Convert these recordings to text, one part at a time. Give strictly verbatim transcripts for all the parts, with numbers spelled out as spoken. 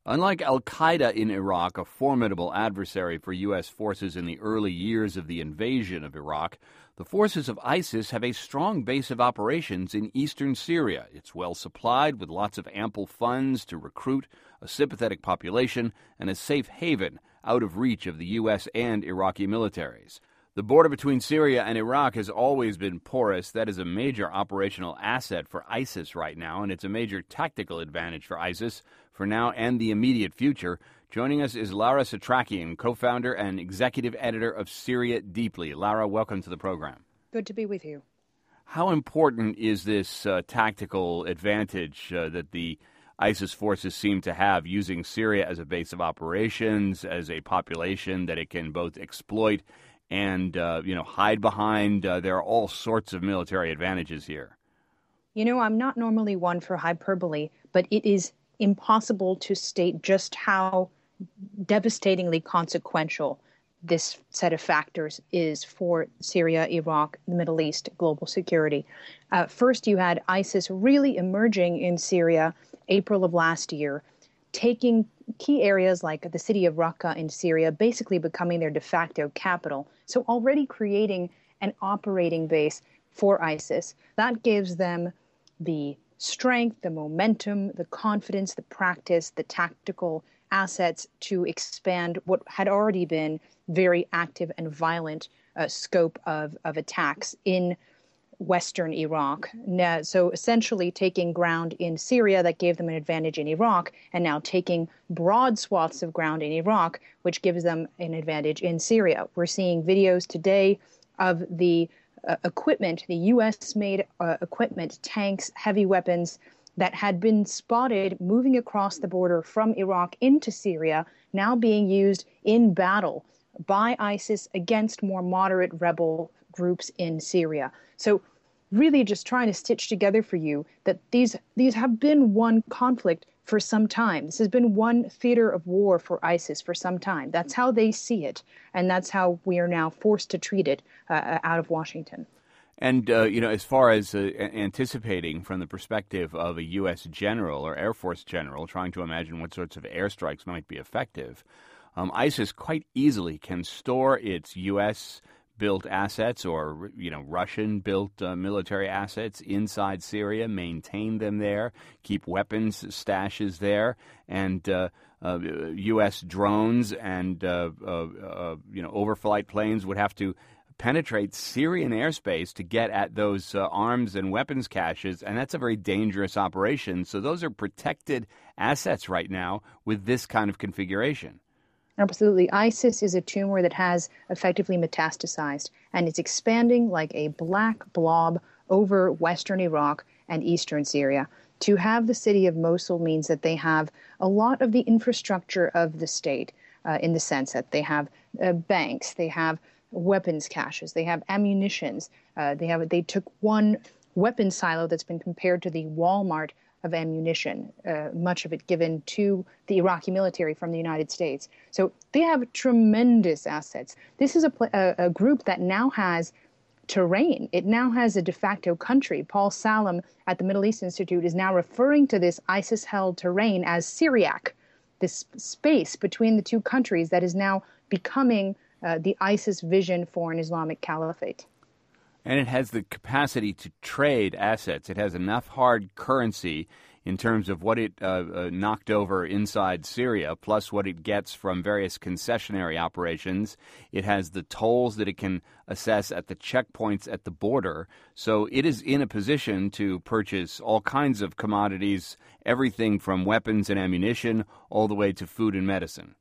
Unlike al-Qaeda in Iraq, a formidable adversary for U S forces in the early years of the invasion of Iraq, the forces of ISIS have a strong base of operations in eastern Syria. It's well supplied with lots of ample funds to recruit a sympathetic population and a safe haven out of reach of the U S and Iraqi militaries. The border between Syria and Iraq has always been porous. That is a major operational asset for ISIS right now, and it's a major tactical advantage for ISIS for now and the immediate future. Joining us is Lara Satrakian, co-founder and executive editor of Syria Deeply. Lara, welcome to the program. Good to be with you. How important is this uh, tactical advantage uh, that the ISIS forces seem to have, using Syria as a base of operations, as a population that it can both exploit and, uh, you know, hide behind? Uh, there are all sorts of military advantages here. You know, I'm not normally one for hyperbole, but it is impossible to state just how devastatingly consequential this set of factors is for Syria, Iraq, the Middle East, global security. Uh, first, you had ISIS really emerging in Syria April of last year, taking key areas like the city of Raqqa in Syria, basically becoming their de facto capital. So already creating an operating base for ISIS. That gives them the strength, the momentum, the confidence, the practice, the tactical assets to expand what had already been very active and violent uh, scope of, of attacks in Western Iraq. Now, so essentially taking ground in Syria that gave them an advantage in Iraq, and now taking broad swaths of ground in Iraq, which gives them an advantage in Syria. We're seeing videos today of the uh, equipment, the U S-made uh, equipment, tanks, heavy weapons that had been spotted moving across the border from Iraq into Syria, now being used in battle by ISIS against more moderate rebel groups in Syria. So really just trying to stitch together for you that these these have been one conflict for some time. This has been one theater of war for ISIS for some time. That's how they see it, and that's how we are now forced to treat it uh, out of Washington. And, uh, you know, as far as uh, anticipating from the perspective of a U S general or Air Force general trying to imagine what sorts of airstrikes might be effective, um, ISIS quite easily can store its U S built assets or, you know, Russian-built uh, military assets inside Syria, maintain them there, keep weapons stashes there, and uh, uh, U S drones and, uh, uh, uh, you know, overflight planes would have to penetrate Syrian airspace to get at those uh, arms and weapons caches, and that's a very dangerous operation. So those are protected assets right now with this kind of configuration. Absolutely. ISIS is a tumor that has effectively metastasized, and it's expanding like a black blob over western Iraq and eastern Syria. To have the city of Mosul means that they have a lot of the infrastructure of the state, uh, in the sense that they have uh, banks, they have weapons caches, they have ammunitions, uh, they have they took one weapon silo that's been compared to the Walmart of ammunition, uh, much of it given to the Iraqi military from the United States. So they have tremendous assets. This is a, a, a group that now has terrain. It now has a de facto country. Paul Salem at the Middle East Institute is now referring to this ISIS-held terrain as Syriac, this space between the two countries that is now becoming uh, the ISIS vision for an Islamic caliphate. And it has the capacity to trade assets. It has enough hard currency in terms of what it uh, uh, knocked over inside Syria, plus what it gets from various concessionary operations. It has the tolls that it can assess at the checkpoints at the border. So it is in a position to purchase all kinds of commodities, everything from weapons and ammunition all the way to food and medicine.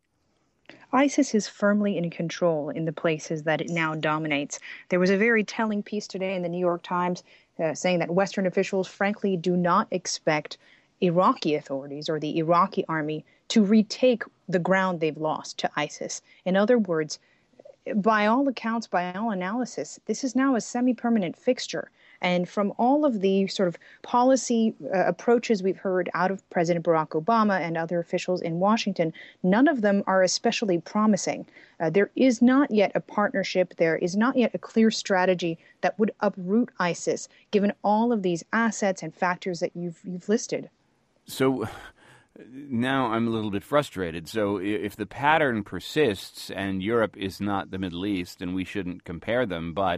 ISIS is firmly in control in the places that it now dominates. There was a very telling piece today in the New York Times uh, saying that Western officials frankly do not expect Iraqi authorities or the Iraqi army to retake the ground they've lost to ISIS. In other words, by all accounts, by all analysis, this is now a semi-permanent fixture. And from all of the sort of policy uh, approaches we've heard out of President Barack Obama and other officials in Washington, none of them are especially promising. Uh, there is not yet a partnership. There is not yet a clear strategy that would uproot ISIS, given all of these assets and factors that you've you've listed. So now I'm a little bit frustrated. So if the pattern persists and Europe is not the Middle East, then we shouldn't compare them. But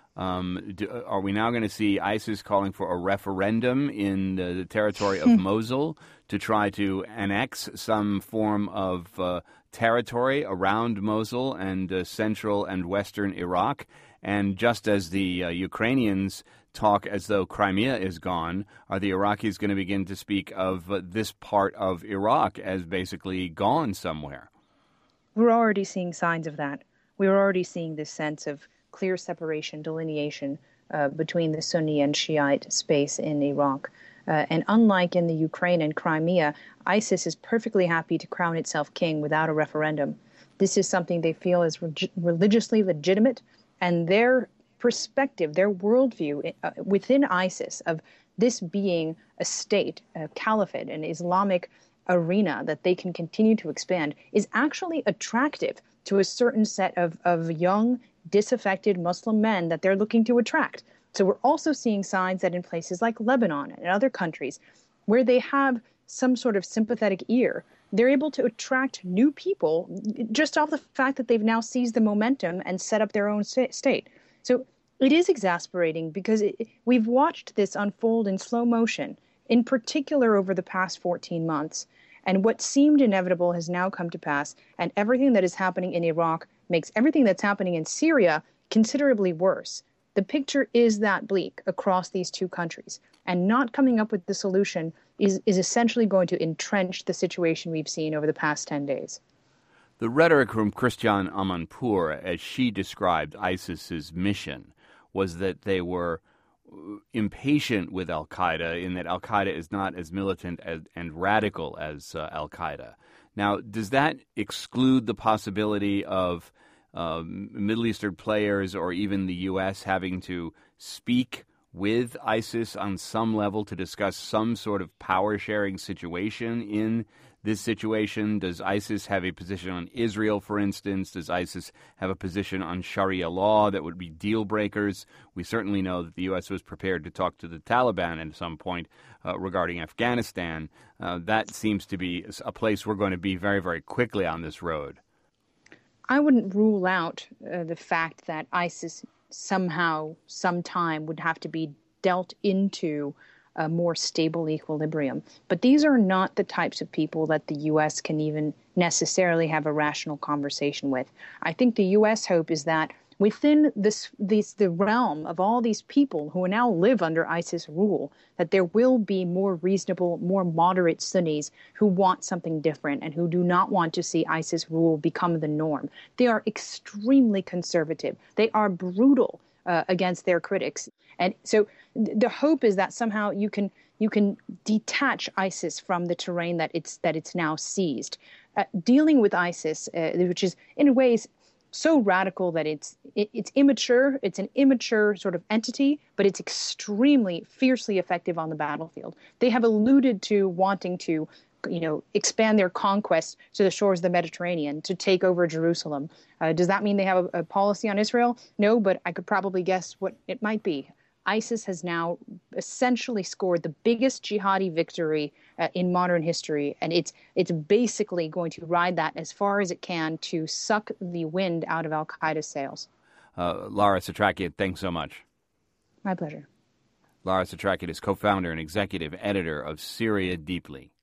um, do, are we now going to see ISIS calling for a referendum in the, the territory of Mosul to try to annex some form of uh, territory around Mosul and uh, central and western Iraq? And just as the uh, Ukrainians talk as though Crimea is gone, are the Iraqis going to begin to speak of uh, this part of Iraq as basically gone somewhere? We're already seeing signs of that. We're already seeing this sense of clear separation, delineation uh, between the Sunni and Shiite space in Iraq. Uh, and unlike in the Ukraine and Crimea, ISIS is perfectly happy to crown itself king without a referendum. This is something they feel is re- religiously legitimate, and their perspective, their worldview uh, within ISIS of this being a state, a caliphate, an Islamic arena that they can continue to expand is actually attractive to a certain set of, of young, disaffected Muslim men that they're looking to attract. So we're also seeing signs that in places like Lebanon and other countries where they have some sort of sympathetic ear, they're able to attract new people just off the fact that they've now seized the momentum and set up their own state. So it is exasperating because it, we've watched this unfold in slow motion, in particular over the past fourteen months. And what seemed inevitable has now come to pass. And everything that is happening in Iraq makes everything that's happening in Syria considerably worse. The picture is that bleak across these two countries. And not coming up with the solution is, is essentially going to entrench the situation we've seen over the past ten days. The rhetoric from Christiane Amanpour, as she described ISIS's mission, was that they were impatient with al-Qaeda in that al-Qaeda is not as militant as, and radical as uh, al-Qaeda. Now, does that exclude the possibility of uh, Middle Eastern players or even the U S having to speak with ISIS on some level to discuss some sort of power-sharing situation in this situation? Does ISIS have a position on Israel, for instance? Does ISIS have a position on Sharia law that would be deal breakers? We certainly know that the U S was prepared to talk to the Taliban at some point uh, regarding Afghanistan. Uh, that seems to be a place we're going to be very, very quickly on this road. I wouldn't rule out uh, the fact that ISIS somehow, sometime would have to be dealt into a more stable equilibrium. But these are not the types of people that the U S can even necessarily have a rational conversation with. I think the U S hope is that within this, this, the realm of all these people who now live under ISIS rule, that there will be more reasonable, more moderate Sunnis who want something different and who do not want to see ISIS rule become the norm. They are extremely conservative. They are brutal uh, against their critics. And so th- the hope is that somehow you can you can detach ISIS from the terrain that it's that it's now seized. Uh, dealing with ISIS, uh, which is in ways so radical that it's it, it's immature. It's an immature sort of entity, but it's extremely fiercely effective on the battlefield. They have alluded to wanting to, you know, expand their conquest to the shores of the Mediterranean, to take over Jerusalem. Uh, does that mean they have a, a policy on Israel? No, but I could probably guess what it might be. ISIS has now essentially scored the biggest jihadi victory uh, in modern history, and it's it's basically going to ride that as far as it can to suck the wind out of al-Qaeda's sails. Uh, Lara Satrakian, thanks so much. My pleasure. Lara Satrakian is co-founder and executive editor of Syria Deeply.